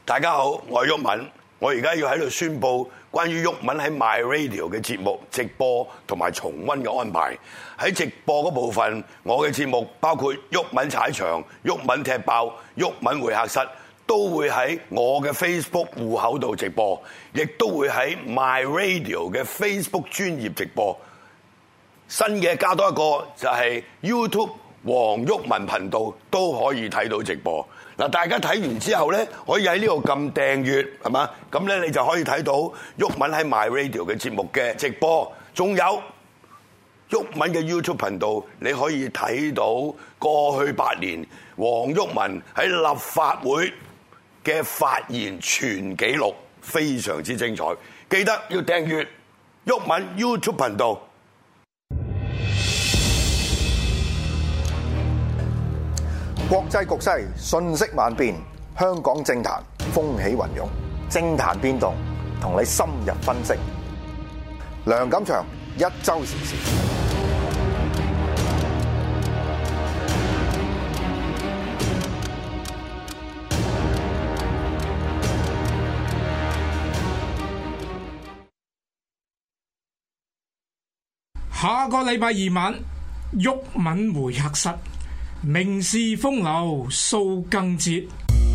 大家好，我係毓民，我而家要喺度宣佈關於毓民喺 My Radio 嘅節目直播同埋重溫嘅安排。喺直播嗰部分，我嘅節目包括毓民踩場、毓民踢爆、毓民會客室，都會喺我嘅 Facebook 戶口度直播，亦都會喺 My Radio 嘅 Facebook 專頁直播。新嘅加多一個就係 YouTube 黃毓民頻道都可以睇到直播。嗱，大家睇完之後咧，可以喺呢度撳訂閱，係嘛？咁咧你就可以睇到毓民喺 My Radio 嘅節目嘅直播，仲有毓民嘅 YouTube 頻道，你可以睇到過去8年黃毓民喺立法會嘅發言全紀錄，非常之精彩。記得要訂閱毓民 YouTube 頻道。 國際局勢瞬息萬變，香港政壇風起雲湧，政壇變動同你深入分析。梁錦祥一周時事。 下個禮拜二晚，毓民會客室。名士風流蘇賡哲，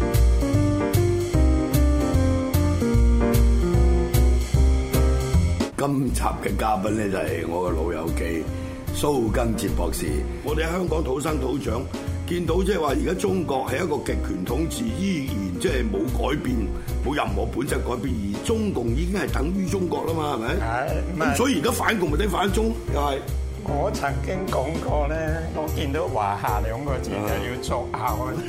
今集嘅嘉賓咧就係我嘅老友記蘇賡哲博士。我哋喺香港土生土長，見到即係話而家中國係一個極權統治，依然即係冇改變，冇任何本質改變，而中共已經係等於中國啦嘛，係咪？咁所以而家反共咪等反中又係。 我曾經講過咧，我見到華夏2個字就要作拗啊！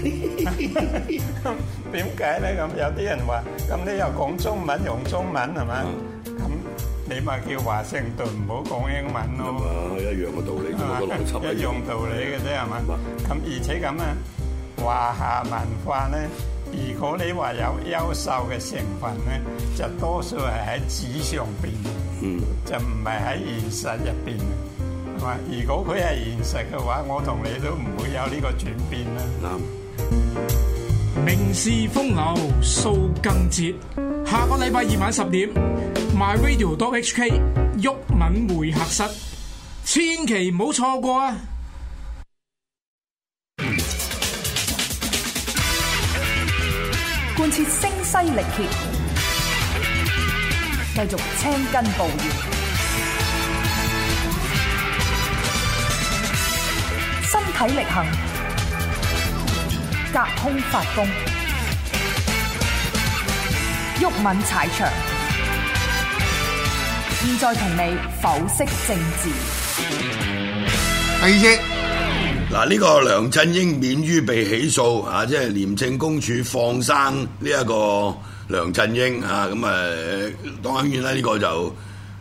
點解咧？咁有啲人話，咁你又講中文用中文係咪？咁你咪叫華盛頓唔好講英文咯。 一樣嘅道理，個邏輯一樣道理嘅啫係嘛？咁而且咁啊，華夏文化咧，如果你話有優秀嘅成分咧，就多數係喺紙上邊，就唔係喺現實入邊。如果佢係現實嘅話，我同你都唔會有呢個轉變啦。 名士風流蘇賡哲，下個禮拜二晚10點 ，MyRadio.HK 毓民會客室，千祈唔好錯過啊！ 貫徹聲嘶力竭，繼續青筋暴現。身體力行，隔空發功，毓民踩場。現在同你剖析政治。 第二節， 嗱，呢個梁振英免於被起訴啊，即係廉政公署放生呢一個梁振英啊，咁當然啦，呢個就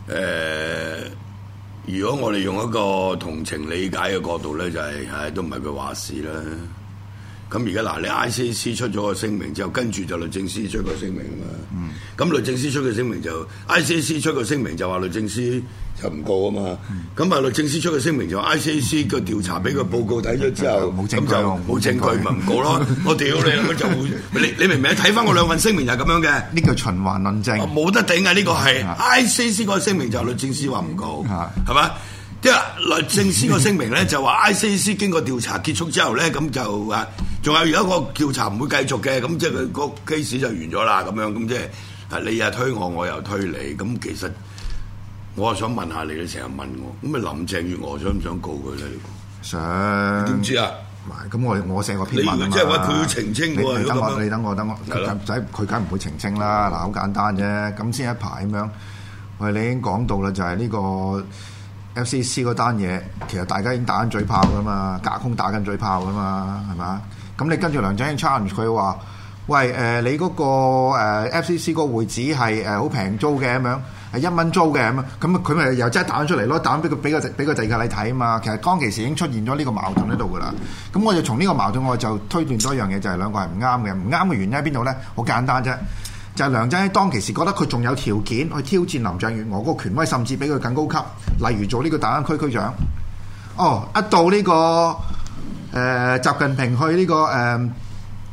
如果我哋用一個同情理解嘅角度咧，就係都唔係佢話事啦。咁而家嗱，你 ICAC 出咗個聲明之後，跟住就律政司出個聲明嘛。咁律政司出個聲明就 ICAC 出個聲明就話律政司就唔告啊嘛。咁律政司出個聲明就話 ICAC 個調查俾個報告睇咗之後， 冇證據， 冇證據咪唔告咯。我屌你，咁就會你明唔明？睇翻我兩份聲明就係咁樣嘅。 呢個循環論證冇得頂啊！呢個係 ICAC 個聲明就係律政司話唔告，係嘛？即係律政司個聲明咧就話 ICAC 經過調查結束之後咧，咁就仲有一個調查唔會繼續嘅，咁即係佢個 case 就完咗啦，咁樣咁即係你又推我，我又推你，咁其實我係想問下你成日問我，咁林鄭月娥想唔想告佢咧？ 想點知啊？ 咁我寫個篇文啊嘛， 即係話佢要澄清喎。 你等我，佢梗唔會澄清啦。嗱，好簡單啫，咁先一排咁樣。喂，你已經講到啦，就係呢個 FCC 嗰單嘢，其實大家已經打緊嘴炮噶嘛，隔空打緊嘴炮噶嘛，係嘛？咁你跟住梁振英 challenge 佢話：喂，你嗰個FCC 個會址係好平租嘅咁樣，係1蚊租嘅咁樣，咁佢咪又真係打出嚟咯，打俾個地價你睇啊嘛。其實當其時已經出現咗呢個矛盾喺度噶啦。咁我就從呢個矛盾，我就推斷多一樣嘢，就係兩個係唔啱嘅。唔啱嘅原因喺邊度咧？好簡單啫。就係梁振英當其時覺得佢仲有條件去挑戰林鄭月娥嗰個權威，甚至比佢更高級，例如做呢個大灣區區長。一到呢個習近平去呢個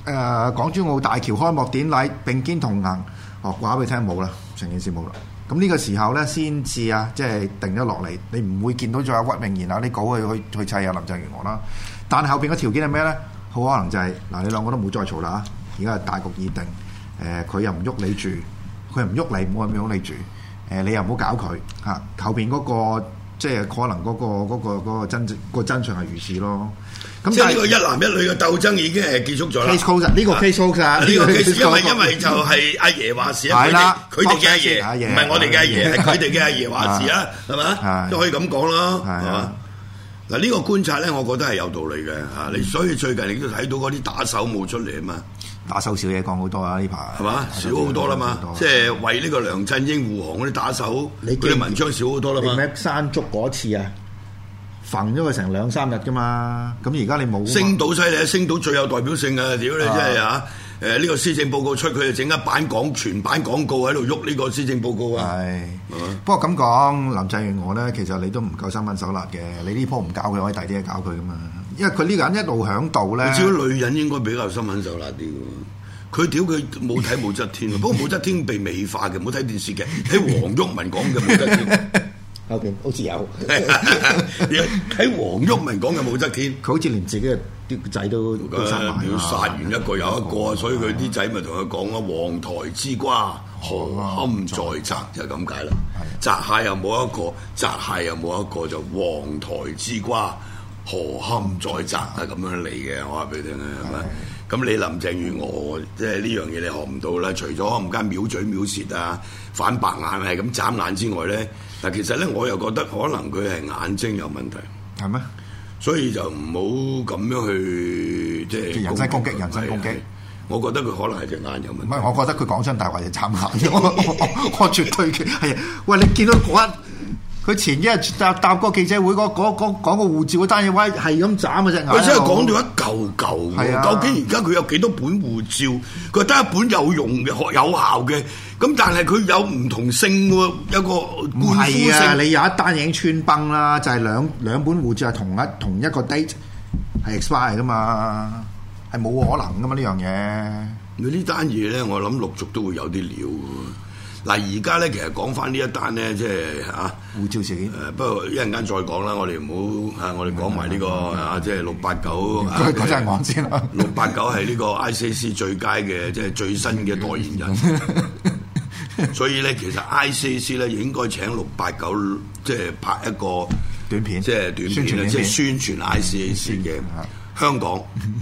港珠澳大橋開幕典禮並肩同行，話俾你聽冇啦，成件事冇啦。咁呢個時候咧先至即係定咗落嚟，你唔會見到再有屈明賢啊啲稿去砌林鄭月娥啦。但係後邊嘅條件係咩咧？好可能就係你兩個都冇再嘈啦。而家係大局已定，佢又唔喐你住，佢又唔喐你，冇咁喐你住。你又唔好搞佢嚇。後邊嗰個即係可能嗰個真相係如此咯。咁即係呢個一男一女嘅鬥爭已經係結束咗啦。 case close 呢個 case close 啊， 呢個 case 因為就係阿爺話事啊，佢哋嘅阿爺，唔係我哋嘅阿爺，係佢哋嘅阿爺話事啊，係嘛？都可以咁講咯，係嘛？嗱呢個觀察咧，我覺得係有道理嘅嚇。你所以最近你都睇到嗰啲打手冇出嚟啊嘛。 打手少嘢講好多啊！呢排係嘛，少好多啦嘛，即係為呢個梁振英護航嗰啲打手，嗰啲文章少好多啦嘛。 咩山竹嗰次啊，焚咗佢成2-3日噶嘛，咁而家你冇星島犀利，星島最有代表性啊！屌你真係嚇，呢個施政報告出，佢就整一版全版廣告喺度喐呢個施政報告啊！係， 不過咁講，林鄭月娥咧，其實你都唔夠心狠手辣嘅，你呢鋪唔搞佢，可以第啲嘢搞佢噶嘛。因為佢呢個人一路響度咧， 至於女人應該比較心狠手辣啲嘅。佢屌佢冇睇武則天，不過武則天被美化嘅，冇睇電視劇，睇黃毓民講嘅武則天。 後邊好似有睇黃毓民講嘅武則天， 佢好似連自己嘅啲仔都殺埋， 殺完一個又一個，所以佢啲仔咪同佢講啊，黃台之瓜何堪再摘，就係咁解啦。摘蟹又冇一個，摘蟹又冇一個，就黃台之瓜何堪再摘係咁樣嚟嘅。我話俾你聽啊，係咪？咁你林鄭月娥即係呢樣嘢你學唔到啦，除咗唔間藐嘴藐舌啊、反白眼係咁眨眼之外咧，但其實咧我又覺得可能佢係眼睛有問題， 係咩？ 所以就唔好咁樣去即係人身攻擊，人身攻擊。 我覺得佢可能係隻眼有問題。唔係，我覺得佢講真大話就眨眼。我絕對嘅係啊！喂，你見到嗰一佢前一日答個記者會講個護照嗰單嘢，喂係咁斬嘅隻眼。 佢真係講到一嚿嚿喎。究竟而家佢有幾多本護照？佢得一本有用嘅、有效嘅。咁但係佢有唔同性喎，有個冠夫性。 啊！你有一單已經穿崩啦，就係兩本護照係同一個 date 係 expire 噶嘛，係冇可能噶嘛呢樣嘢。 佢呢單嘢咧，我諗陸續都會有啲料。嗱，而家咧其實講翻呢一單咧，即係嚇護照事件。 不過一陣間再講啦，我哋唔好我哋講埋呢個即係689。 講真講先啦。 689係呢個 ICAC 最佳嘅即係最新嘅代言人。所以咧，其實 ICAC 咧應該請689即係拍一個短片， 即係短片咧，即係宣傳 ICAC 嘅香港。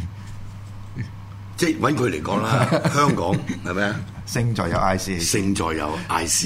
即係揾佢嚟講啦，香港係咪啊？ 勝在有 ICAC， 勝在有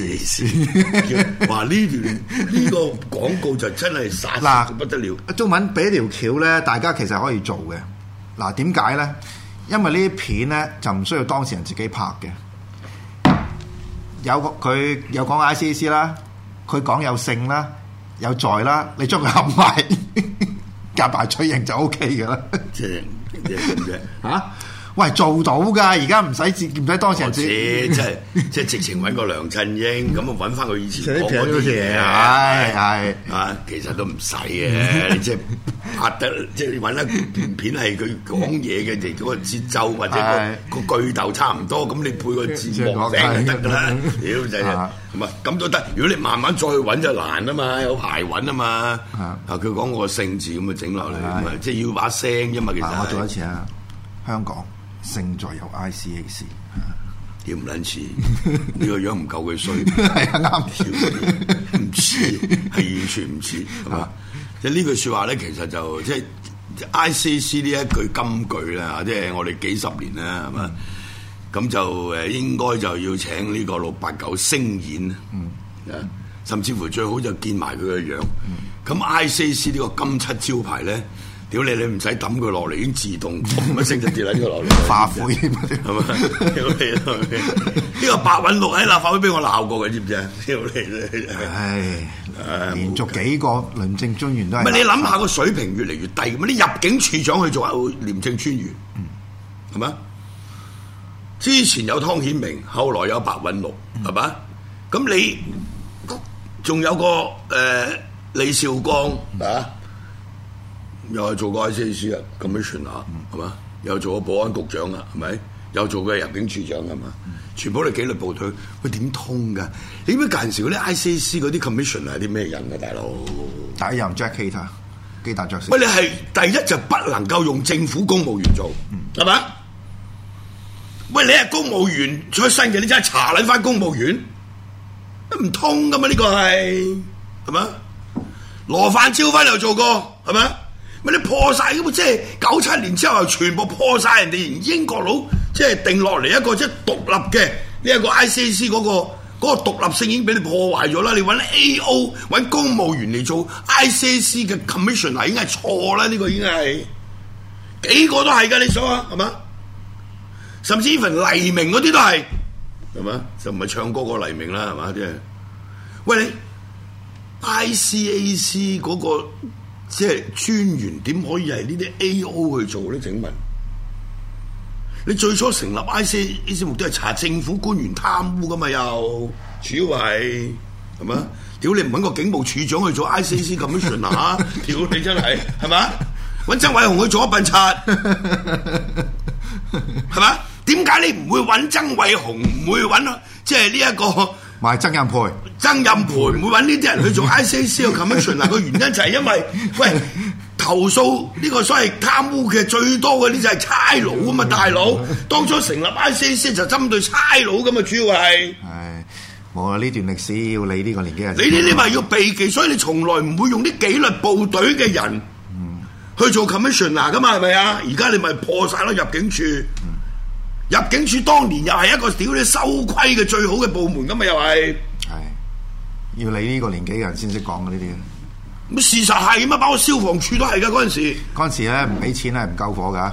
ICAC。哇！呢個廣告就真係殺到不得了。 中文俾條橋咧，大家其實可以做嘅。嗱，點解咧？因為呢啲片咧就唔需要當事人自己拍嘅。佢有講 ICAC 啦，佢講有勝啦，有在啦，你將佢合埋夾埋取形就 OK 嘅啦。 即係咁啫嚇！喂，做到㗎，而家唔使當事人自己， 即係直情揾個梁振英咁啊，揾翻佢以前講嗰啲嘢， 係啊，其實都唔使嘅，即係拍得即係揾一段片係佢講嘢嘅，嗰個節奏或者個句逗差唔多，咁你配個字幕名就得㗎啦，屌就係咁啊，咁都得。如果你慢慢再去揾就難啊嘛，有排揾啊嘛。啊，佢講個姓字咁啊整落嚟，即係要把聲啫嘛。其實我做一次啊，香港。勝在有 ICAC， 屌唔撚似，呢個樣唔夠佢衰， 係啊啱， 唔似，係完全唔似，係嘛？即係呢句説話咧，其實就即係 ICAC 呢一句金句啦，即係我哋幾十年啦，係嘛？咁就應該就要請呢個689聲演，甚至乎最好就見埋佢嘅樣。咁 ICAC 呢個金漆招牌咧。屌你唔使抌佢落嚟，已經自動砰一聲就跌撚咗落嚟， 化灰係嘛？ 屌你呢個白韞六喺立法會俾我鬧過嘅，知唔知啊？屌你唉，連續幾個廉政專員都係。 唔係你諗下個水平越嚟越低，咁啲入境處長去做廉政專員，係嘛？之前有湯顯明，後來有白韞六，係嘛？咁你仲有個李少光啊？又係做過 ICAC 啊，commissioner 係嘛？ 又做過保安局長啊，係咪？又做過入境處長㗎嘛？全部都紀律部隊，佢點通㗎？你知唔知嗰陣時嗰啲 ICAC 嗰啲 commission 係啲咩人啊，大佬？ 第一任 Jack Cater，基達爵士。 喂，你係第一就不能夠用政府公務員做，係嘛？喂，你係公務員出身嘅，你真係查撚翻公務員，唔通㗎嘛？呢個係嘛？羅范椒芬又做過，係咪？咪你破晒咁，即係97年之後，全部破晒人哋英國佬，即係定落嚟一個即係獨立嘅呢一個 ICAC 嗰個獨立性已經俾你破壞咗啦！你揾 AO 揾公務員嚟做 ICAC 嘅 commissioner 已經係錯啦！呢個已經係幾個都係㗎，你數啊，係嘛？甚至乎黎明嗰啲都係，係嘛？就唔係唱歌個黎明啦，係嘛？即係喂你 ICAC 嗰個。即係專員點可以係呢啲 AO 去做咧？請問你最初成立 ICAC 目的係查政府官員貪污噶嘛？又主要係嘛？屌你唔揾個警務處長去做 ICAC commissioner 啊！屌你真係係嘛？揾曾偉雄去做一笨賊係嘛？點解你唔會揾曾偉雄？唔會揾即係呢一個？ 買曾蔭培唔會揾呢啲人去做 ICAC 嘅 commissioner 個原因就係因為喂投訴呢個所謂貪污嘅最多嘅呢就係差佬啊嘛，大佬當初成立 ICAC 就針對差佬㗎嘛，主要係冇啊！呢段歷史要你呢個年紀人， 你呢啲咪要避忌，所以你從來唔會用啲紀律部隊嘅人去做 commissioner 㗎嘛，係咪啊？而家你咪破晒咯入境處。入境處當年又係一個屌你收規嘅最好嘅部門咁嘛，又係要你呢個年紀嘅人先識講嘅呢啲。 咁事實係咁啊，包括消防處都係㗎嗰陣時。 嗰陣時咧唔俾錢咧唔救火㗎。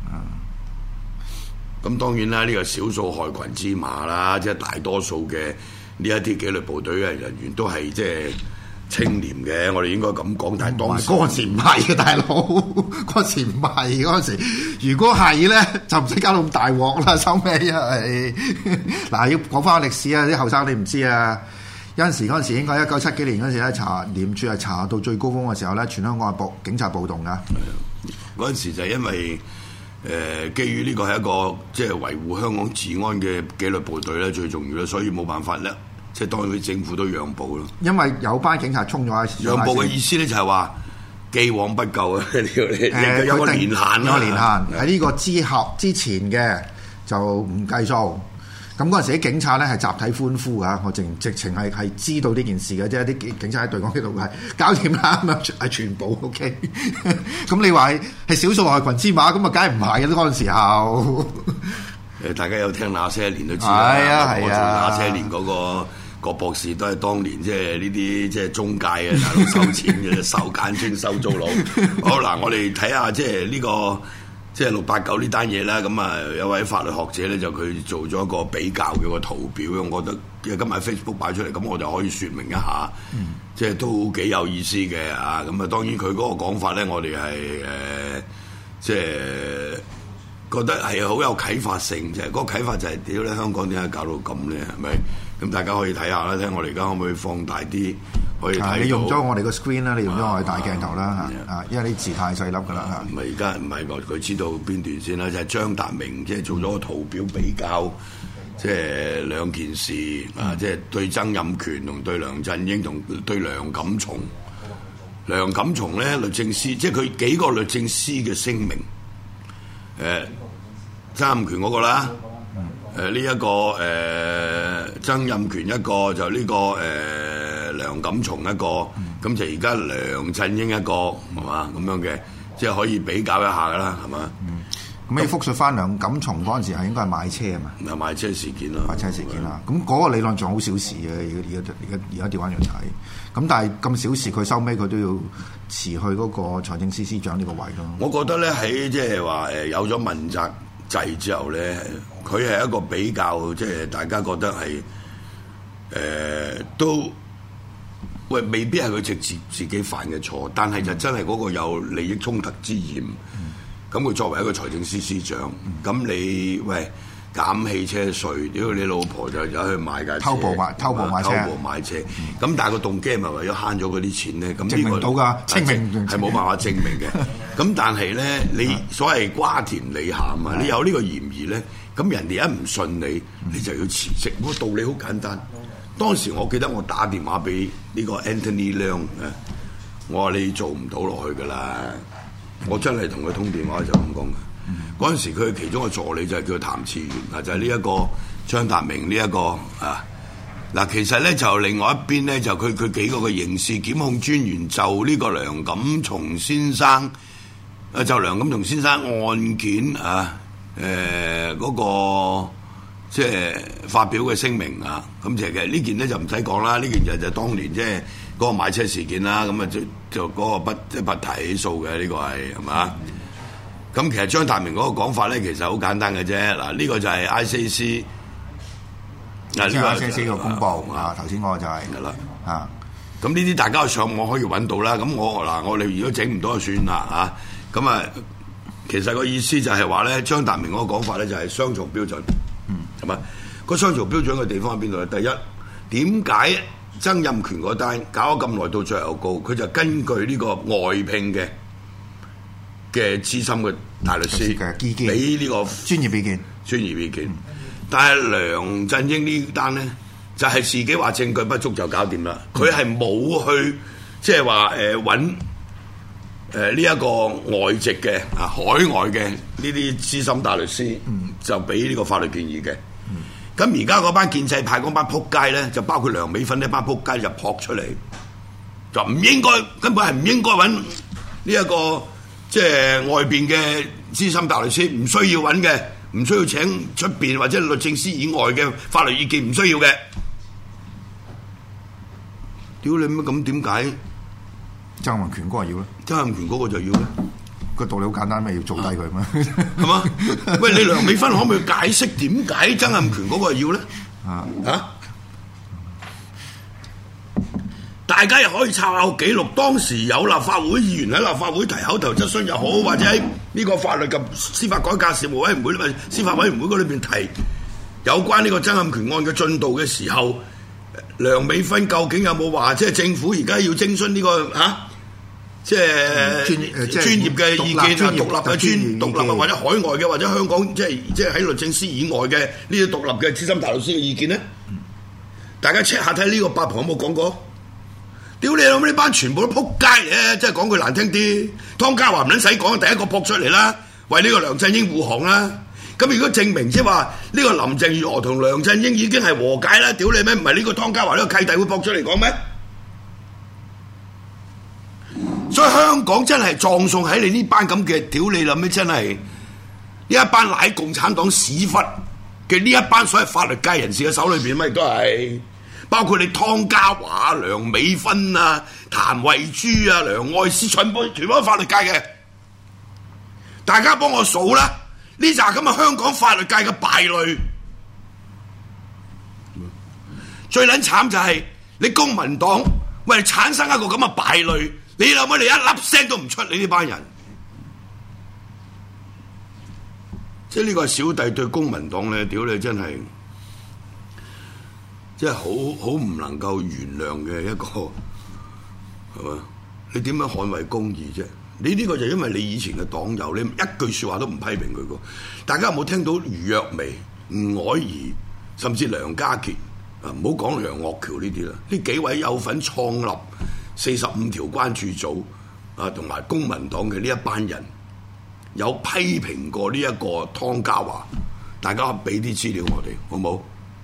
咁當然啦，呢個少數害群之馬啦，即係大多數嘅呢一啲紀律部隊嘅人員都係即係清廉嘅，我哋應該咁講。但係當時嗰陣時唔係嘅，大佬嗰陣時唔係嗰陣時。如果係咧，就唔使搞到咁大鑊啦。收尾係嗱，要講翻歷史啊！啲後生你唔知啊。有陣時嗰陣時應該1970幾年嗰陣時咧，查廉署係查到最高峰嘅時候咧，全香港係警察暴動㗎。 嗰陣時就係因為基於呢個係一個即係維護香港治安嘅紀律部隊咧，最重要啦，所以冇辦法咧。即係當然，佢政府都讓步咯。因為有班警察衝咗去。 讓步嘅意思咧就係話，既往不咎啊！有個年限啦。 有個年限喺呢個之前嘅就唔計數。咁嗰陣時啲警察咧係集體歡呼㗎，我直情係知道呢件事嘅，即係啲警察喺對講機度係搞掂啦，咁樣係全部 OK。咁你話係少數害群之馬，咁啊梗係唔係嘅嗰陣時候。 大家有聽那些年都知啦。係啊，我做那些年嗰個博士都係當年即係呢啲即係中介嘅大佬收錢嘅收簡稱收租佬。好嗱，我哋睇下即係呢個即係689呢單嘢啦。咁啊有位法律學者咧就佢做咗一個比較嘅個圖表，我覺得因為今日 Facebook 擺出嚟，咁我就可以説明一下，即係都幾有意思嘅啊。咁啊當然佢嗰個講法咧，我哋係即係覺得係好有啟發性，就係嗰個啟發就係屌咧香港點解搞到咁咧？係咪？咁大家可以睇下啦，睇我哋而家可唔可以放大啲，可以睇到。 你用咗我哋個 screen 啦，你用咗我哋大鏡頭啦嚇，因為啲字太細粒㗎啦嚇。 唔係而家唔係佢知道邊段先啦，就係張達明即係做咗個圖表比較，即係兩件事啊，即係對曾蔭權同對梁振英同對梁錦松。梁錦松咧律政司，即係佢幾個律政司嘅聲明。曾蔭權嗰個啦，呢一個曾蔭權一個就呢個梁錦松一個，咁就而家梁振英一個係嘛咁樣嘅，即係可以比較一下噶啦，係嘛？ 咁你復述翻梁錦松嗰陣時係應該係買車啊嘛？ 係買車事件咯， 買車事件啦。咁嗰個理論仲好小事嘅，而家調翻轉睇。咁但係咁小事，佢收尾佢都要辭去嗰個財政司司長呢個位咯。 我覺得咧喺即係話有咗問責制之後咧，佢係一個比較即係大家覺得係都未必係佢直接自己犯嘅錯，但係就真係嗰個有利益衝突之嫌。咁佢作為一個財政司司長，咁你減汽車稅，屌你老婆就走去買架車， 偷步買車， 咁但係個動機係咪為咗慳咗嗰啲錢咧？咁證明到㗎，證明係冇辦法證明嘅。咁但係咧，你所謂瓜田李下啊，你有呢個嫌疑咧，咁人哋一唔信你，你就要辭職。個道理好簡單。當時我記得我打電話俾呢個 Anthony Leung 啊，我話你做唔到落去㗎啦，我真係同佢通電話就咁講嘅。嗰陣時佢其中個助理就係叫譚志源啊，就係呢一個張達明呢一個啊。嗱，其實咧就另外一邊咧就佢幾個嘅刑事檢控專員就呢個梁錦松先生就梁錦松先生案件啊嗰個即係發表嘅聲明啊，咁其實呢件咧就唔使講啦，呢件就當年即係嗰個買車事件啦，咁啊就嗰個不提起訴嘅呢個係嘛？咁其實張達明嗰個講法咧，其實好簡單嘅啫。嗱，呢個就係 ICAC 嗱，呢個 ICAC 個公佈啊，頭先嗰個就係啦啊。 咁呢啲大家上網可以揾到啦。咁我哋如果整唔到就算啦嚇。咁啊，其實個意思就係話咧，張達明嗰個講法咧就係雙重標準，係咪？個雙重標準嘅地方喺邊度咧？第一，點解曾蔭權嗰單搞咗咁耐到最後告，佢就根據呢個外聘嘅資深嘅大律師俾呢個專業意見， 但係梁振英呢單咧就係自己話證據不足就搞掂啦，佢係冇去即係話揾呢一個外籍嘅海外嘅呢啲資深大律師，就俾呢個法律建議嘅。咁而家嗰班建制派嗰班撲街咧，就包括梁美芬呢班撲街就撲出嚟，就唔應該，根本係唔應該揾呢一個。即係外邊嘅資深大律師唔需要揾嘅，唔需要請出邊或者律政司以外嘅法律意見，唔需要嘅。屌你乜咁點解？ 曾蔭權嗰個要咧？ 曾蔭權嗰個就要咧？ 個道理好簡單，咩要做低佢咩？ 係嘛？喂，你梁美芬可唔可以解釋點解曾蔭權嗰個要咧？大家又可以抄下記錄，當時有立法會議員喺立法會提口頭質詢又好，或者喺呢個法律及司法改革事務委員會、司法委員會嗰裏邊提有關呢個曾蔭權案嘅進度嘅時候，梁美芬究竟有冇話即係政府而家要徵詢呢個即係專業嘅意見啊，獨立或者海外嘅或者香港即係喺律政司以外嘅呢啲獨立嘅資深大律師嘅意見咧？大家 check 下睇呢個八婆有冇講過？屌你老母！呢班全部都撲街嚟，即係講句難聽啲，湯家驊唔撚使講，第一個撲出嚟啦，為呢個梁振英護航啦。咁如果證明即係話呢個林鄭月娥同梁振英已經係和解啦，屌你咩？唔係呢個湯家驊呢個契弟會撲出嚟講咩？所以香港真係葬送喺你呢班咁嘅屌你老咩？真係呢一班乃共產黨屎忽嘅呢一班所謂法律界人士嘅手裏邊，咪亦都係。包括你湯家驊、梁美芬啊、譚慧珠啊、梁愛詩，全部都法律界嘅。大家幫我數啦，呢扎咁嘅香港法律界嘅敗類。最撚慘就係你公民黨，喂，產生一個咁嘅敗類，你諗乜？你一粒聲都唔出，你呢班人。即係呢個小弟對公民黨咧，屌你真係。即係好唔能夠原諒嘅一個係嘛？你點樣捍衛公義啫？你呢個就因為你以前嘅黨友，你一句説話都唔批評佢個。大家有冇聽到余若薇、吳靄儀，甚至梁家傑啊？唔好講楊岳橋呢啲啦，呢幾位有份創立45條關注組啊，同埋公民黨嘅呢一班人，有批評過呢一個湯家驊。大家俾啲資料我哋，好冇？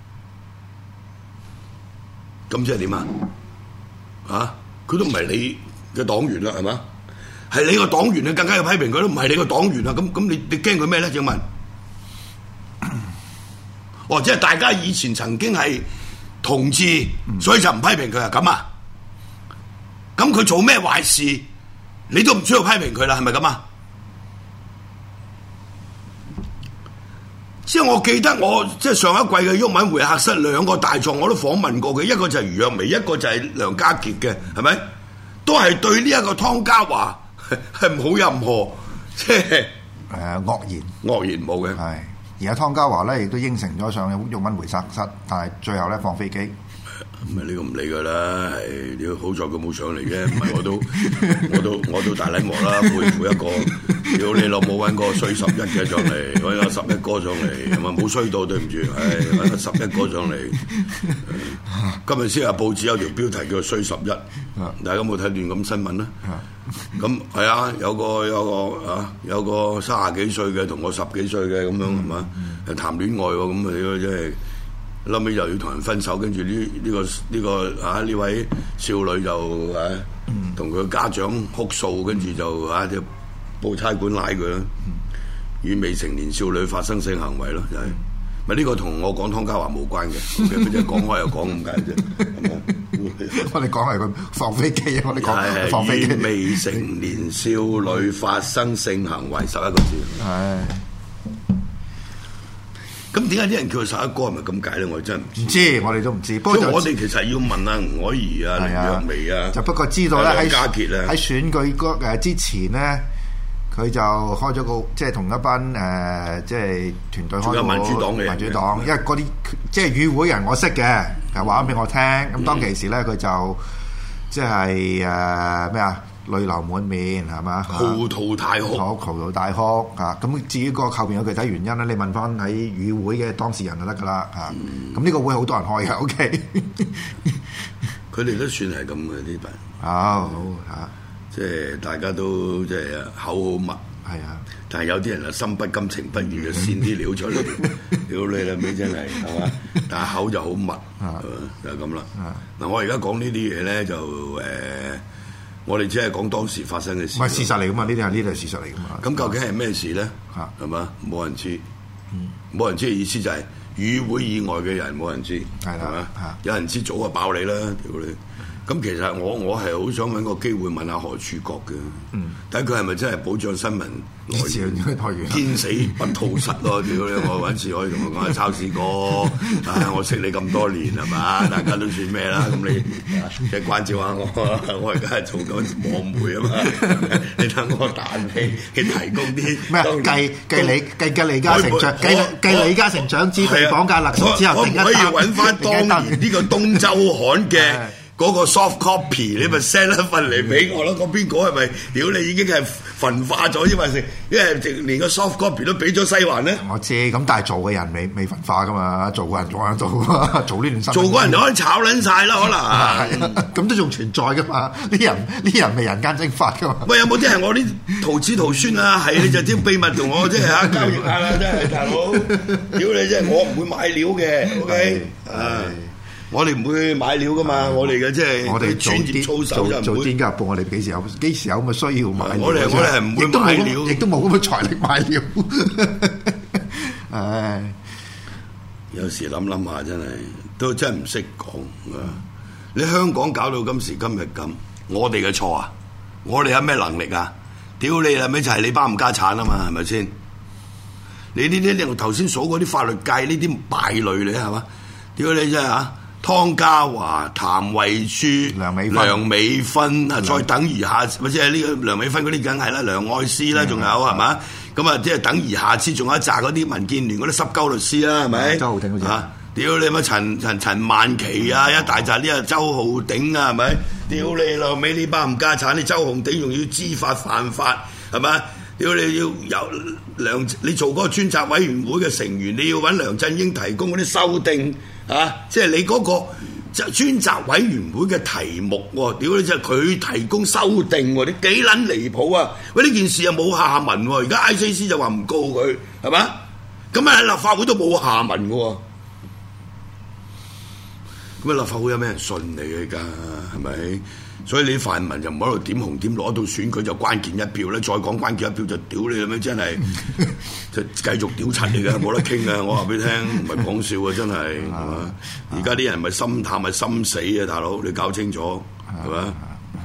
咁即係點啊？佢都唔係你嘅黨員啦，係嘛？係你個黨員，你更加要批評佢，都唔係你個黨員啦。咁你驚佢咩咧？請問？即係大家以前曾經係同志，所以就唔批評佢啊？咁啊？咁佢做咩壞事，你都唔需要批評佢啦？係咪咁啊？即係我記得我即係上一季嘅毓民會客室兩個大狀我都訪問過嘅，一個就係余若薇，一個就係梁家傑嘅，係咪？都係對呢一個湯家驊係冇任何即係惡言冇嘅。 係， 而家湯家驊咧亦都應承咗上毓民會客室，但係最後咧放飛機。 咁啊呢個唔理佢啦，係屌好在佢冇上嚟啫，唔係我都大撚鑊啦，每一個屌你老母揾個衰11嘅上嚟，揾個11哥上嚟，係咪冇衰到對唔住？揾個11哥上嚟。今日先有報紙有條標題叫做衰11，大家有冇睇段咁新聞咧？咁係啊，有個30幾歲嘅同我10幾歲嘅咁樣係嘛？談戀愛喎，咁啊真係。後尾又要同人分手，跟住呢位少女就同佢家長哭訴，跟住就報差館拉佢啦，與未成年少女發生性行為咯，就係咪呢個同我講湯家驊冇關嘅？佢就講開又講咁解啫。 我哋講係佢放飛機，我哋講放飛機。 與未成年少女發生性行為11個字。 係。 咁點解啲人叫佢11哥係咪咁解咧？我真係唔知，我哋都唔知。不過我哋其實要問阿吳靄儀啊、林若薇啊， 就不過知道咧梁家傑啊， 喺選舉之前咧，佢就開咗個即係同一班即係團隊開個民主黨嘅民主黨，因為嗰啲即係與會人我識嘅，係話俾我聽。咁當其時咧，佢就即係咩啊？淚流滿面係嘛？ 嚎啕大哭， 嚎啕大哭啊！咁至於個後邊有具體原因咧，你問翻喺與會嘅當事人就得㗎啦嚇。咁呢個會好多人開嘅，OK。 佢哋都算係咁嘅呢班。 好嚇， 即係大家都即係口好密， 係啊。 但係有啲人啊心不甘情不願就煽啲料出嚟，屌你啦尾真係係嘛？但係口就好密，就係咁啦。嗱，我而家講呢啲嘢咧就我哋只係講當時發生嘅事， 唔係事實嚟噶嘛？呢啲係事實嚟噶嘛？ 咁究竟係咩事咧？係嘛？冇人知，冇人知嘅意思就係與會以外嘅人冇人知，係嘛？有人知早就爆你啦，屌你！咁其實我係好想揾個機會問下何柱國嘅，睇佢係咪真係保障新聞來源，堅死不吐實咯？屌你！我揾次可以同佢講下抄屎哥，我識你咁多年係嘛？大家都算咩啦？咁你即係關照下我而家係做緊網媒啊嘛！你等我彈氣，你提供啲咩？計李嘉誠長，計李嘉誠長子被綁架勒索之後， 可唔可以揾翻當年呢個東周刊嘅？嗰個 soft copy 你咪 send 一份嚟俾我咯，嗰邊個係咪屌你已經係焚化咗？因為連個 soft copy 都俾咗西環咧。我知，咁但係做嘅人未焚化噶嘛，做嘅人仲喺度做呢段新聞。做嗰人就可以炒撚晒啦，可能。咁都仲存在噶嘛？呢人未人間蒸發噶嘛？喂，有冇啲係我啲徒子徒孫啊？係你就啲秘密同我即係嚇交易下啦，真係大佬。屌你真係我唔會買料嘅 ，OK 我哋唔會買料噶嘛，我哋嘅即係我哋專業操守就唔會做癲家報，我哋幾時有咁嘅需要買料？我哋係唔會買料，亦都冇咁嘅財力買料。唉，有時諗下真係都真係唔識講。你香港搞到今時今日咁，我哋嘅錯啊？我哋有咩能力啊？屌你啦，咪就係你包唔家產啊嘛，係咪先？你呢啲你頭先數嗰啲法律界呢啲敗類嚟係嘛？屌你真係嚇！湯家驊、譚慧珠、梁美芬啊，再等而下，或者係呢個梁美芬嗰啲梗係啦，梁愛詩啦，仲有係嘛？咁啊，即係等而下之，仲有一紮嗰啲民建聯嗰啲濕鳩律師啦，係咪？周浩鼎好似屌你乜陳曼琪啊，一大紮呢個周浩鼎啊，係咪？屌你老味呢班唔家產，你周浩鼎仲要知法犯法，係咪？屌你要有你做嗰個專責委員會嘅成員，你要揾梁振英提供嗰啲修訂。即係你嗰個專責委員會嘅題目喎，屌你！即係佢提供修訂喎，你幾撚離譜啊！喂，呢件事又冇下文喎，而家 ICC 就話唔告佢，係嘛？咁啊喺立法會都冇下文嘅喎，咁啊立法會有咩人信你嘅而家係咪？所以你泛民就唔喺度點紅點攞到選舉就關鍵一票咧，再講關鍵一票就屌你咁樣，真係就繼續屌柒你㗎，冇得傾㗎！我話俾你聽，唔係講笑啊，真係係嘛？而家啲人咪心淡咪心死啊，大佬你搞清楚係嘛？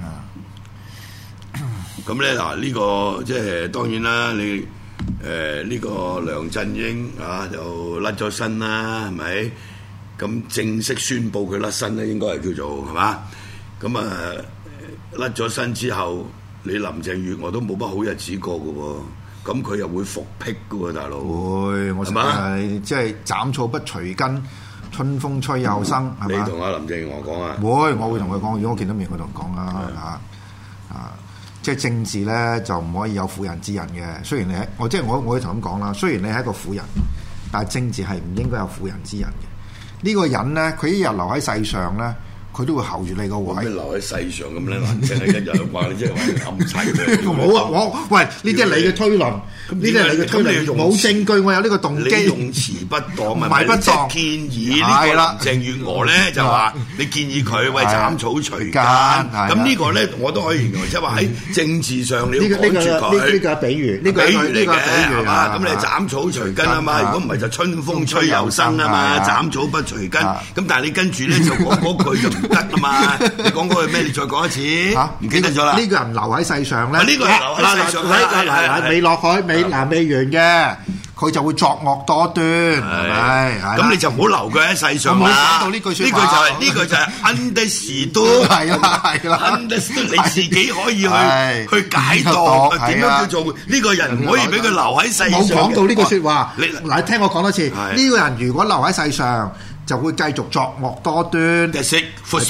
咁咧嗱，呢個即係當然啦，你呢個梁振英就甩咗身啦，係咪？咁正式宣佈佢甩身咧，應該係叫做係嘛？咁甩咗身之後，你林鄭月娥都冇乜好日子過嘅喎。 咁佢又會復辟嘅喎，大佬。 會，我係即係斬草不除根，春風吹又生，係嘛？ 你同阿林鄭月娥講啊？ 會，我會同佢講。如果我見到面，我同佢講啦即係政治咧就唔可以有婦人之仁嘅。雖然你我會同咁講啦。雖然你係一個婦人，但係政治係唔應該有婦人之仁嘅。呢個人咧，佢一日留喺世上咧，佢都會候住你個位。 留喺世上咁咧，淨係一日話你即係話暗殺佢。 冇啊！喂，呢啲係你嘅推論，呢啲係你嘅推論，冇證據，我有呢個動機。 你用詞不當，唔係不當。 建議呢個林鄭月娥咧就話你建議佢為斬草除根。咁呢個咧我都可以形容，即係話喺政治上你要趕住佢。 呢個比喻，呢個比喻嚟嘅係嘛？咁你你斬草除根啊嘛？如果唔係就春風吹又生啊嘛？斬草不除根。咁但係你跟住咧就講嗰句就唔得啊嘛？你講嗰句咩？你再講一次嚇，唔記得咗啦。 呢個人留喺世上咧， 呢個人留喺世上， 未落海，未完嘅，佢就會作惡多端，係咪？ 咁你就唔好留佢喺世上啦。 我冇講到呢句説話， 呢句就係 understood， 係啦 ，understood 你自己可以去解讀點樣叫做呢個人唔可以俾佢留喺世上。 冇講到呢句説話，嗱，聽我講多次，呢個人如果留喺世上，就會繼續作惡多端。 full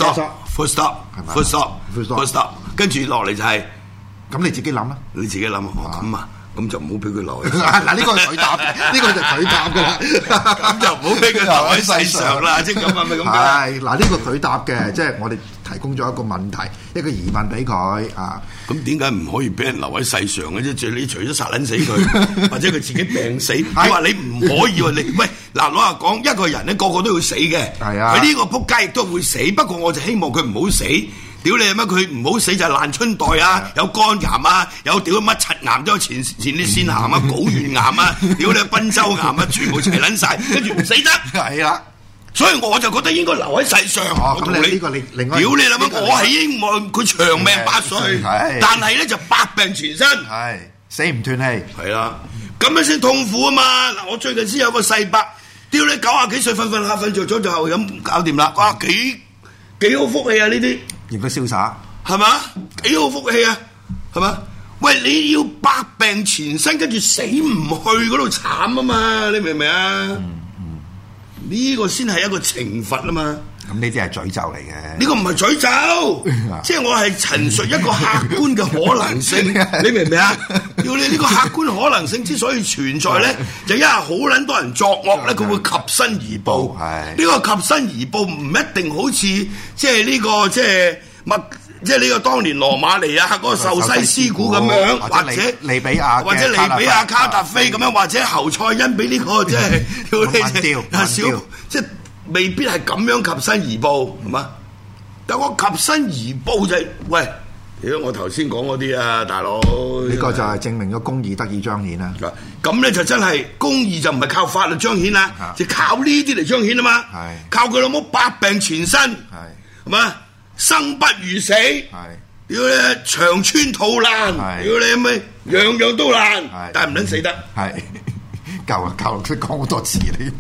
stop，跟住落嚟就係咁，你自己諗啦。 你自己諗咁啊，咁就唔好俾佢留喺。 嗱，呢個係佢答，呢個就佢答㗎啦。 咁就唔好俾佢留喺世上啦，即係咁啊，咪咁解。 係嗱，呢個佢答嘅，即係我哋提供咗一個問題，一個疑問俾佢啊。 咁點解唔可以俾人留喺世上嘅啫？你除咗殺撚死佢，或者佢自己病死，你話你唔可以喎？你喂嗱，老實講，一個人咧個個都要死嘅。係啊，佢呢個仆街亦都會死，不過我就希望佢唔好死。屌你乜佢唔好死就係爛春袋啊，有肝癌啊，有屌乜柒癌都有前列腺癌啊、睾丸癌啊，屌你賓周癌啊，全部齊撚晒，跟住唔死得。係啦，所以我就覺得應該留喺世上。我同你呢個另外，屌你諗乜？我係希望佢長命百歲，但係咧就百病纏身， 係死唔斷氣。係啦，咁樣先痛苦啊嘛！嗱，我最近先有個細伯，屌你90幾歲瞓瞓下瞓着咗就咁搞掂啦！哇，幾好福氣啊！呢啲應該瀟灑係嘛？幾好福氣啊？係嘛？喂，你要百病纏身，跟住死唔去嗰度慘啊嘛！你明唔明啊？呢個先係一個懲罰啊嘛！ 咁呢啲係詛咒嚟嘅， 呢個唔係詛咒，即係我係陳述一個客觀嘅可能性，你明唔明啊？要你呢個客觀可能性之所以存在咧，就因為好撚多人作惡咧，佢會及身而報。呢個及身而報唔一定好似即係呢個即係呢個當年羅馬尼亞嗰個壽西斯古咁樣，或者利比亞卡達菲咁樣，或者侯賽因俾呢個即係即係未必係咁樣及身而報，係嘛？但我及身而報就係喂，如果我頭先講嗰啲啊，大佬， 呢個就係證明咗公義得以彰顯啦。 咁咧就真係公義就唔係靠法律彰顯啦，就靠呢啲嚟彰顯啊嘛。靠佢老母百病纏身，係嘛？生不如死，屌你腸穿肚爛，屌你咪樣樣都爛，但係唔撚死得。 係夠啦，佢講好多次你。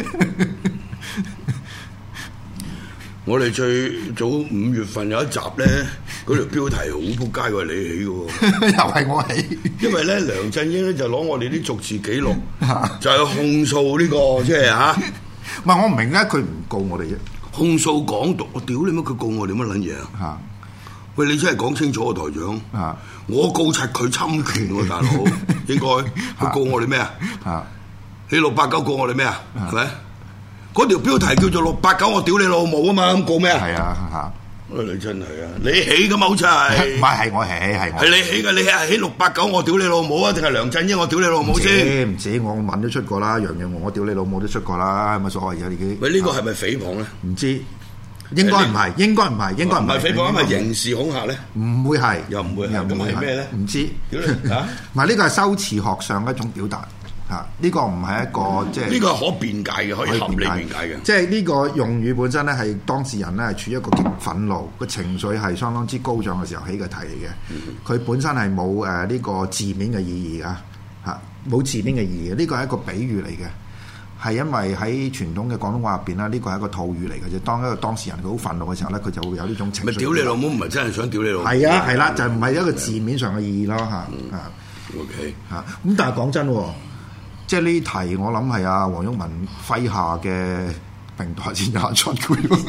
我哋最早5月份有一集咧，嗰條標題好撲街喎，你起嘅喎， 又係我起。因為咧梁振英咧就攞我哋啲逐字記錄，就係控訴呢個即係嚇。 唔係我唔明咧，佢唔告我哋啫。 控訴港獨，我屌你乜佢告我哋乜撚嘢啊？喂，你真係講清楚啊，台長。我告柒佢侵權喎，大佬，應該佢告我哋咩啊？你689告我哋咩啊？係咪？嗰條標題叫做689，我屌你老母啊嘛，咁告咩啊？ 係啊， 你真係啊！你起㗎嘛，好似係。 唔係我起，係你起㗎，你係起689，我屌你老母啊，定係梁振英我屌你老母先？ 唔止，我問都出過啦，楊潤雄我屌你老母都出過啦，有乜所謂而家你？ 喂，呢個係咪誹謗咧？ 唔知，應該唔係，應該唔係。 唔係誹謗，係咪刑事恐嚇咧？ 唔會係， 又唔會係，咁係咩咧？ 唔知。唔係呢個係修辭學上一種表達。呢個唔係一個即係呢個係可辯解嘅，可以合理辯解嘅。 即係呢個用語本身咧，係當事人咧係處於一個極憤怒個情緒係相當之高漲嘅時候起嘅題嚟嘅。佢本身係冇呢個字面嘅意義啊，冇字面嘅意義。呢個係一個比喻嚟嘅，係因為喺傳統嘅廣東話入邊咧，呢個係一個套語嚟嘅啫。當一個當事人佢好憤怒嘅時候咧，佢就會有呢種情緒。 咪屌你老母唔係真係想屌你老母。 係啊，係啦，就唔係一個字面上嘅意義咯嚇。 OK 嚇。咁但係講真喎，即係呢題我諗係阿黃毓民麾下嘅平台先有得出嘅喎。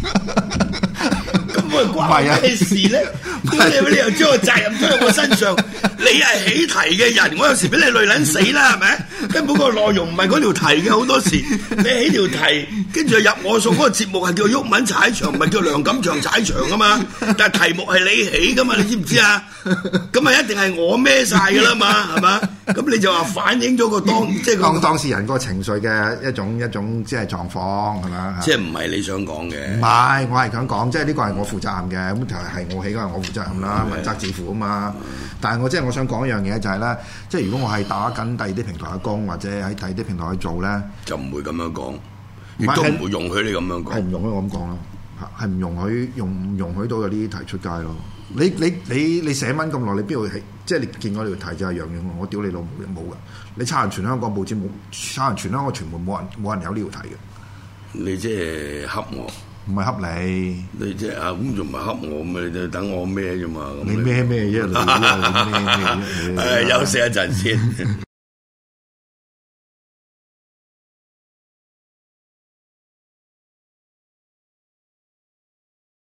咁關咩事咧？你又將個責任推喺我身上，你係起題嘅人，我有時俾你累撚死啦，係咪？根本個內容唔係嗰條題嘅，好多時你起條題，跟住入我數嗰個節目係叫毓民踩場，唔係叫梁錦祥踩場啊嘛。但係題目係你起噶嘛，你知唔知啊？咁啊一定係我孭晒噶啦嘛，係嘛？咁你就話反映咗個即係當事人個情緒嘅一種即係狀況係咪？ 即係唔係你想講嘅？ 唔係，我係咁講，即係呢個係我負責任嘅，咁就係我起嗰係我負責任啦，問責自負啊嘛。但係我想講一樣嘢就係咧，即係如果我係打緊第二啲平台嘅工，或者喺第二啲平台去做咧， 就唔會咁樣講，亦都唔會容許你咁樣講。 係唔容許我咁講咯，係唔容許到有呢啲題出街咯。你寫文咁耐，你邊度係即係你見過呢條題就係楊潤雄，我屌你老母嘅冇㗎。你抄人全香港報紙冇，抄人全香港傳媒冇人有呢條題嘅。 你即係恰我。 唔係恰你， 你即係咁仲唔係恰我咪？你就等我咩啫嘛？ 你咩啫？你咩啫？ 休息一陣先。